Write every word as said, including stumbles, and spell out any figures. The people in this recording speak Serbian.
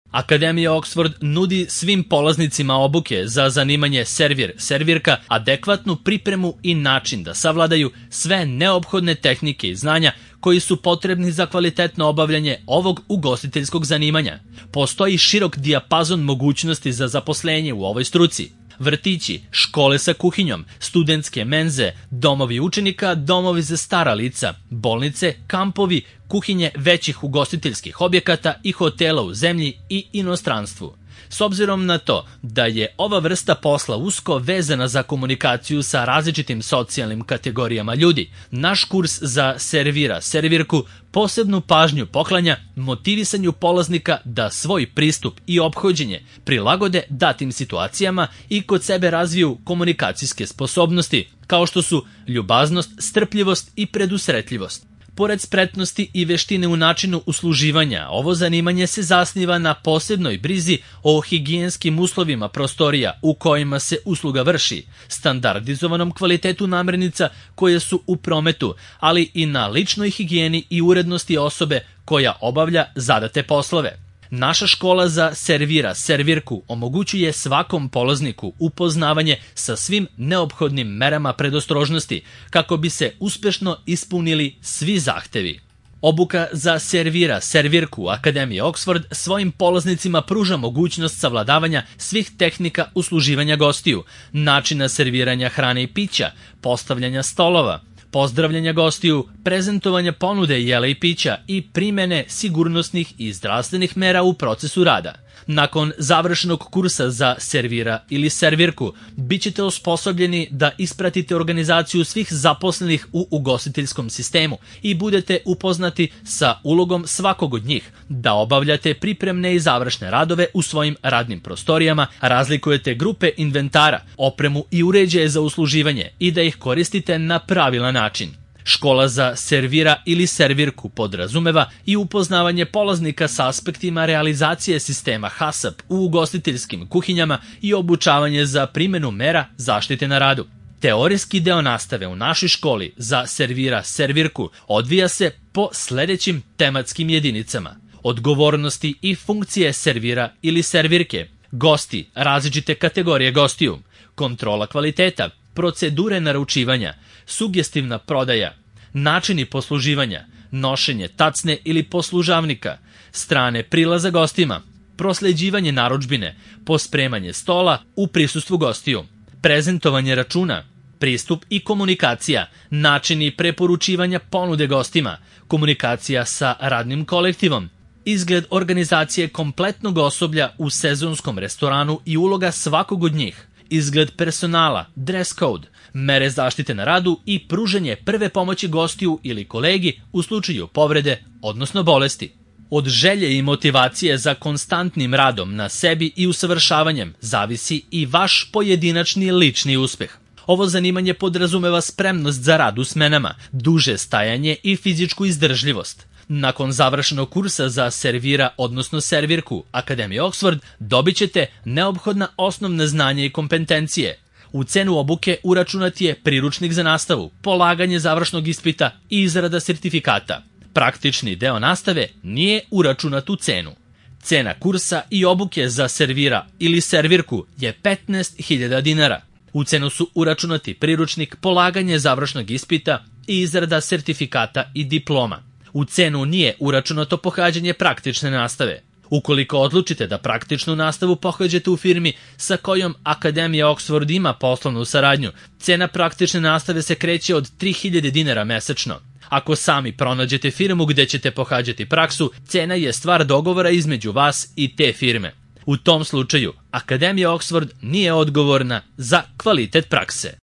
Akademija Oxford nudi svim polaznicima obuke za zanimanje servir-servirka adekvatnu pripremu i način da savladaju sve neophodne tehnike i znanja koji su potrebni za kvalitetno obavljanje ovog ugostiteljskog zanimanja. Postoji širok dijapazon mogućnosti za zaposlenje u ovoj struci. Vrtići, škole sa kuhinjom, studentske menze, domovi učenika, domovi za stara lica, bolnice, kampovi, kuhinje većih ugostiteljskih objekata i hotela u zemlji i inostranstvu. S obzirom na to da je ova vrsta posla usko vezana za komunikaciju sa različitim socijalnim kategorijama ljudi, naš kurs za servira-servirku posebnu pažnju poklanja motivisanju polaznika da svoj pristup i ophođenje prilagode datim situacijama i kod sebe razviju komunikacijske sposobnosti, kao što su ljubaznost, strpljivost i predusretljivost. Pored spretnosti i veštine u načinu usluživanja, ovo zanimanje se zasniva na posebnoj brizi o higijenskim uslovima prostorija u kojima se usluga vrši, standardizovanom kvalitetu namirnica koje su u prometu, ali i na ličnoj higijeni i urednosti osobe koja obavlja zadate poslove. Naša škola za servira-servirku omogućuje svakom polazniku upoznavanje sa svim neophodnim merama predostrožnosti kako bi se uspešno ispunili svi zahtevi. Obuka za servira-servirku Akademije Oxford svojim polaznicima pruža mogućnost savladavanja svih tehnika usluživanja gostiju, načina serviranja hrane i pića, postavljanja stolova, pozdravljanja gostiju, prezentovanja ponude jela i pića i primene sigurnosnih i zdravstvenih mera u procesu rada. Nakon završenog kursa za servira ili servirku, bit ćete osposobljeni da ispratite organizaciju svih zaposlenih u ugostiteljskom sistemu i budete upoznati sa ulogom svakog od njih, da obavljate pripremne i završne radove u svojim radnim prostorijama, razlikujete grupe inventara, opremu i uređaje za usluživanje i da ih koristite na pravilan način. Škola za servira ili servirku podrazumeva i upoznavanje polaznika sa aspektima realizacije sistema HACCP u ugostiteljskim kuhinjama i obučavanje za primjenu mera zaštite na radu. Teorijski deo nastave u našoj školi za servira-servirku odvija se po sledećim tematskim jedinicama: odgovornosti i funkcije servira ili servirke, gosti, različite kategorije gostiju, kontrola kvaliteta, procedure naručivanja, sugestivna prodaja, načini posluživanja, nošenje tacne ili poslužavnika, strane prilaza gostima, prosleđivanje narudžbine, pospremanje stola u prisustvu gostiju, prezentovanje računa, pristup i komunikacija, načini preporučivanja ponude gostima, komunikacija sa radnim kolektivom, izgled organizacije kompletnog osoblja u sezonskom restoranu i uloga svakog od njih, izgled personala, dress code, mere zaštite na radu i pružanje prve pomoći gostiju ili kolegi u slučaju povrede, odnosno bolesti. Od želje i motivacije za konstantnim radom na sebi i usavršavanjem zavisi i vaš pojedinačni lični uspeh. Ovo zanimanje podrazumeva spremnost za rad u smenama, duže stajanje i fizičku izdržljivost. Nakon završenog kursa za servira, odnosno servirku Akademije Oxford, dobit ćete neophodna osnovna znanja i kompetencije. U cenu obuke uračunat je priručnik za nastavu, polaganje završnog ispita i izrada sertifikata. Praktični deo nastave nije uračunat u cenu. Cena kursa i obuke za servira ili servirku je petnaest hiljada dinara. U cenu su uračunati priručnik, polaganje završnog ispita i izrada sertifikata i diploma. U cenu nije uračunato pohađanje praktične nastave. Ukoliko odlučite da praktičnu nastavu pohađate u firmi sa kojom Akademija Oxford ima poslovnu saradnju, cena praktične nastave se kreće od tri hiljade dinara mesečno. Ako sami pronađete firmu gde ćete pohađati praksu, cena je stvar dogovora između vas i te firme. U tom slučaju, Akademija Oxford nije odgovorna za kvalitet prakse.